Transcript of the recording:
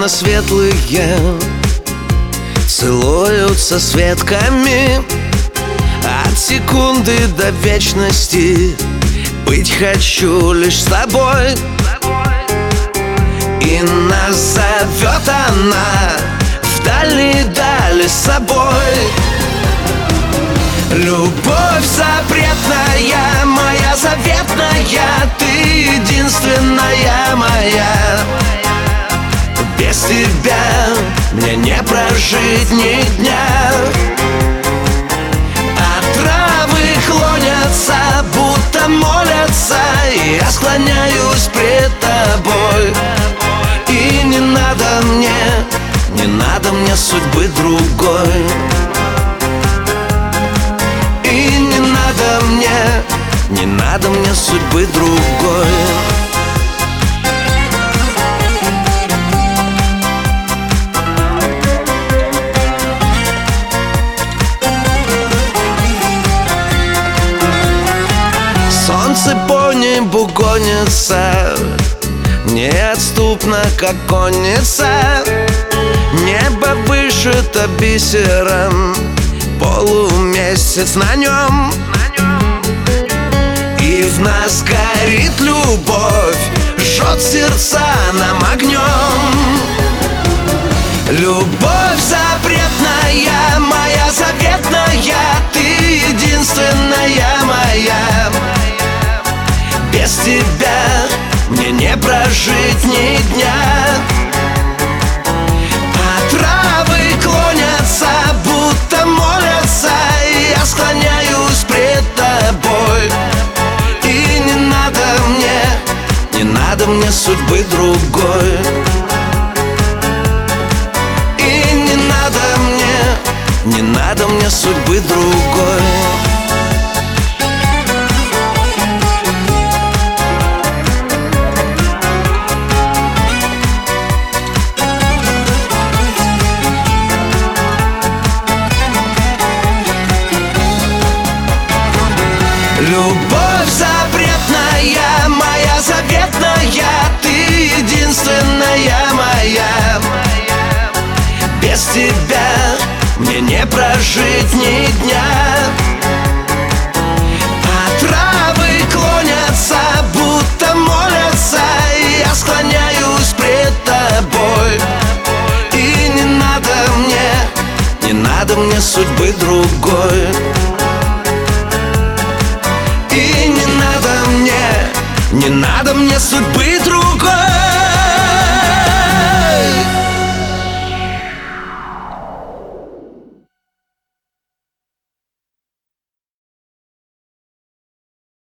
окна светлые целуются с ветками. От секунды до вечности быть хочу лишь с тобой. И нас зовет она в дальние дали с собой. Любовь запретная, моя заветная, ты единственная моя. Без тебя мне не прожить ни дня. А травы клонятся, будто молятся, и я склоняюсь пред тобой. И не надо мне судьбы другой. И не надо мне судьбы другой. Солнце по небу гонится, неотступно, как конница. Небо вышито бисером, полумесяц на нем. И в нас горит любовь, жжет сердца нам огнем. Любовь запретная, моя заветная, ты единственная моя. Без тебя мне не прожить ни дня. А травы клонятся, будто молятся, и я склоняюсь пред тобой. И не надо мне судьбы другой. И не надо мне судьбы другой. Любовь запретная, моя заветная, ты единственная моя. Без тебя мне не прожить ни дня. А травы клонятся, будто молятся, и я склоняюсь пред тобой. И не надо мне судьбы другой. И не надо мне судьбы другой.